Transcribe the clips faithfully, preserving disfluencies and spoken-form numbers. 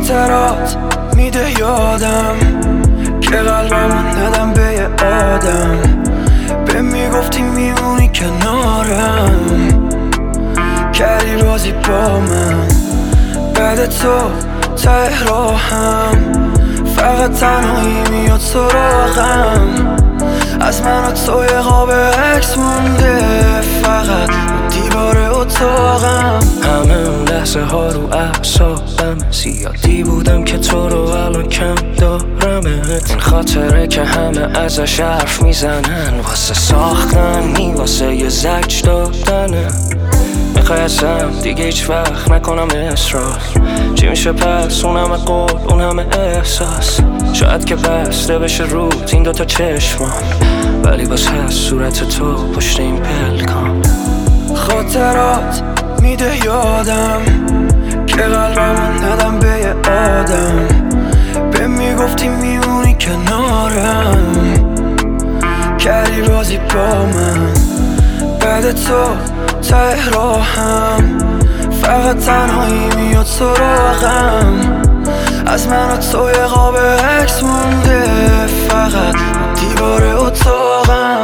خاطرات میده یادم که قلبمو ندم به یه آدم. به میگفتی میمونی کنارم، کردی بازی با من. بعد تو ته راهم فقط تنهایی میاد سراغم. از من و تو یه قاب عکس مونده فقط دیوار اتاقم. همه اون لحظه ها رو اعصابم، زیادی بودم که تو رو الان کم دارمت. این خاطره که همه ازش حرف میزنن، واسه ساختن نی واسه یه زجر دادنه. میخوای ازم دیگه هیچ وقت نکنم اصرار، چی میشه پس اون همه قول اون همه احساس. شاید که بسته بشه رود این دوتا چشمم، ولی باز هست صورت تو پشت این پلکام. خاطرات میده یادم که قلبمو ندم به یه آدم. به میگفتی میمونی کنارم، کردی بازی با من. بعد تو ته راهم فقط تنهایی میاد سراغم. از من و تو یه قاب عکس مونده فقط دیوار اتاقم.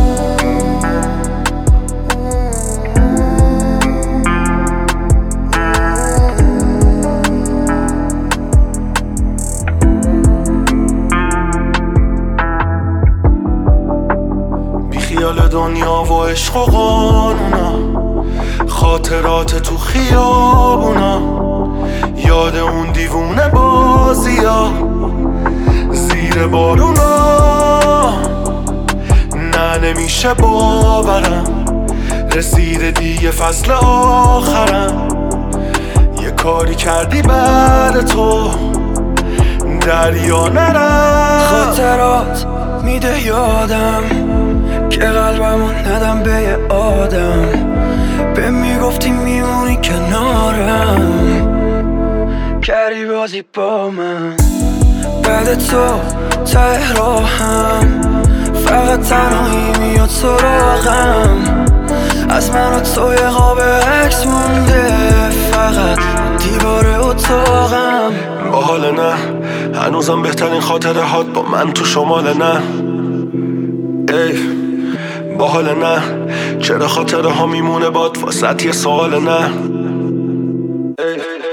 خیال دنیا و عشق و قانونا، خاطرات تو خیابونا، یاد اون دیوونه بازیا زیر بارونا. نه نمیشه باورم رسیده دیگه فصل آخرم. یه کاری کردی بعد تو دریا نرم. خاطرات میده یادم که قلبمو ندم به یه آدم. به میگفتی میمونی کنارم، کردی بازی با من. بعد تو ته راهم فقط تنهایی میاد سراغم. از من و تو یه قاب عکس مونده فقط دیوار اتاقم. با حال نه هنوزم بهترین خاطره هات با من تو شمال نه. ای با حال نه چرا خاطره ها میمونه باد واسط یه سوال نه. ای